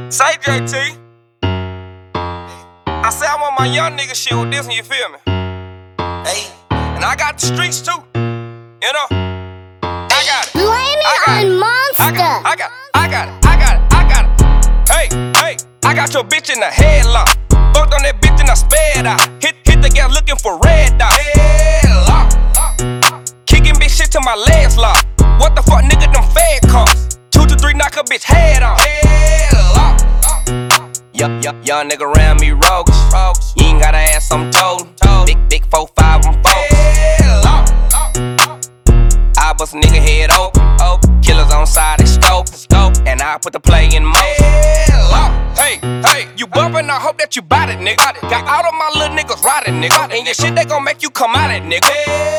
Say JT, I say I want my young nigga shit with this one, you feel me? Hey, and I got the streets too, you know? I got it. Blame it on Monster. I got it. Hey, I got your bitch in the headlock. Fucked on that bitch and I sped out. Hit the gas looking for red dot. Headlock. Kicking bitch shit till my legs lock. What the fuck, nigga, them fed costs. 2 to 3 knock a bitch head off. Headlock. Young nigga around me rogues. You ain't gotta ask, I'm told. Big 4-5, I'm focused. I bust a nigga head open. Killers on side, they scope. And I put the play in motion. Hey, you bumpin', I hope that you bout it, nigga. Got all of my little niggas riding, nigga. And your shit, they gon' make you come out it, nigga.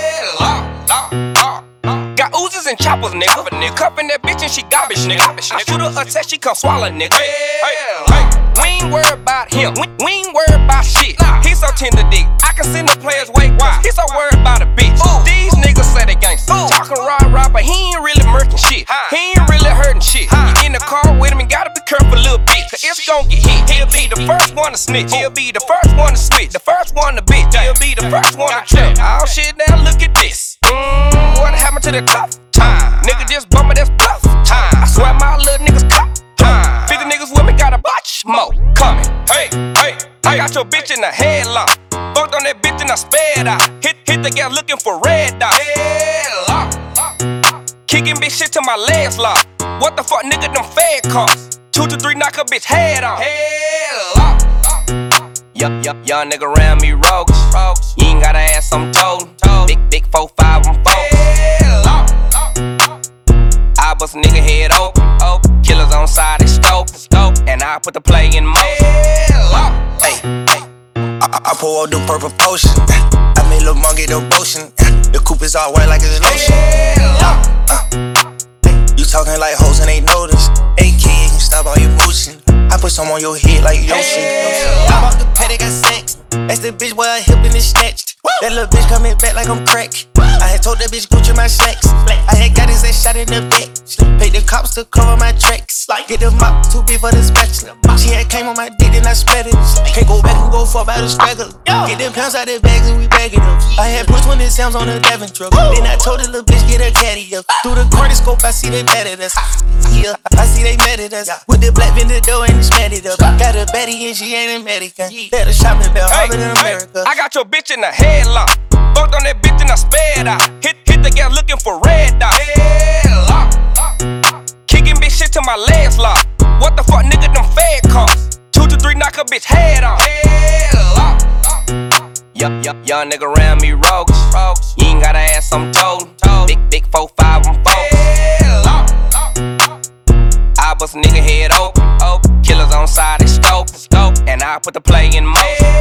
Got oozes and choppers, nigga. Cuffin' that bitch and she garbage, nigga. I shoot her a test, she come swallow, nigga. We ain't worried about him, we ain't worried about shit. He so tender dick, I can send the players way wide. He so worried about a bitch. These niggas say they gangsta, talking rah, but he ain't really murking shit. He ain't really hurting shit. He in the car with him and gotta be careful, little bitch, cause it's gon' get hit. He'll be the first one to snitch. He'll be the first one to switch. The first one to bitch. He'll be the first one to trip. Oh shit, now look at this. What happened to the tough time? Nigga just bumming, that's bluff time. I swear my little niggas cop time. 50 niggas with me got a bunch more coming. Hey, I got your bitch in the headlock. Fucked on that bitch and I sped out. Hit the gas looking for red dot. Headlock. Kicking bitch shit till my legs lock. What the fuck, nigga, them fed costs. 2 to 3 knock a bitch head off. Headlock. Young nigga around me rogues. You ain't gotta ask, I'm told. Big 4-5, I'm focused. I bust a nigga head open. Killers on side, they scope. And I put the play in motion. I pour out the purple potion. I made Lil' Mon get the motion. The coupe is all white like it's lotion. You talking like hoes and they notice. AK, you can stop all your motion. I put some on your head like Yoshi. I'm off the paddock, got sex. That's the bitch where I hipped and it snatched. That little bitch coming back like I'm crack. I had told that bitch Gucci my slacks. I had got his ass shot in the back. Paid the cops to cover my tracks. Get the mop, too big for the spatula. She had came on my dick and I spread it. Can't go back and go far by the straggler. Get them pounds out the bags and we bagging them. I had push 20 sounds on the Devon truck. Then I told the little bitch get her caddy up. Through the cortiscope I see they mad at us. Yeah, I see they mad at us. With the black vendor door and it's mad it up. Got a baddie and she ain't American. Better shopping bell harder than America. I got your bitch in the headlock. Fucked on that bitch and I sped out. Hit the gas looking for red dot. Headlock. Kicking bitch shit till my legs lock. What the fuck, nigga, them fed costs. 2 to 3 knock a bitch head off. Headlock. Young nigga around me rogues. You ain't gotta ask, I'm told. Big 4-5, I'm focused. I bust a nigga head open. Killers on side, they scope. And I put the play in motion.